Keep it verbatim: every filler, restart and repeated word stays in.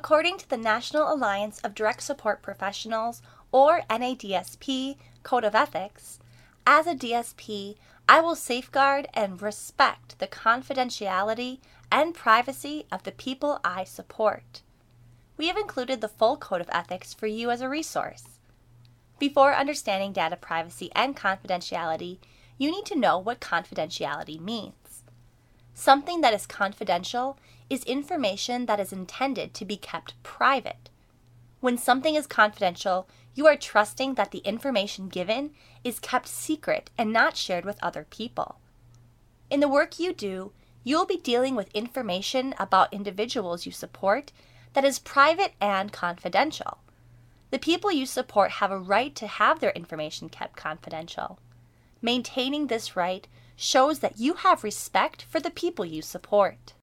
According to the National Alliance of Direct Support Professionals, or N A D S P, Code of Ethics, as a D S P, I will safeguard and respect the confidentiality and privacy of the people I support. We have included the full Code of Ethics for you as a resource. Before understanding data privacy and confidentiality, you need to know what confidentiality means. Something that is confidential is information that is intended to be kept private. When something is confidential, you are trusting that the information given is kept secret and not shared with other people. In the work you do, you will be dealing with information about individuals you support that is private and confidential. The people you support have a right to have their information kept confidential. Maintaining this right shows that you have respect for the people you support.